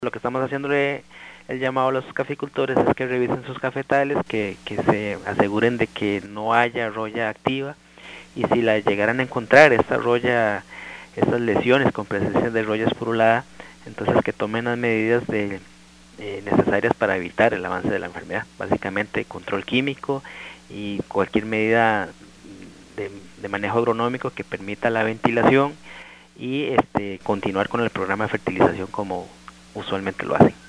Lo que estamos haciéndole el llamado a los caficultores es que revisen sus cafetales, que se aseguren de que no haya roya activa, y si la llegaran a encontrar estas lesiones con presencia de roya esporulada, entonces que tomen las medidas necesarias para evitar el avance de la enfermedad. Básicamente control químico y cualquier medida de manejo agronómico que permita la ventilación y continuar con el programa de fertilización como usualmente lo hacen.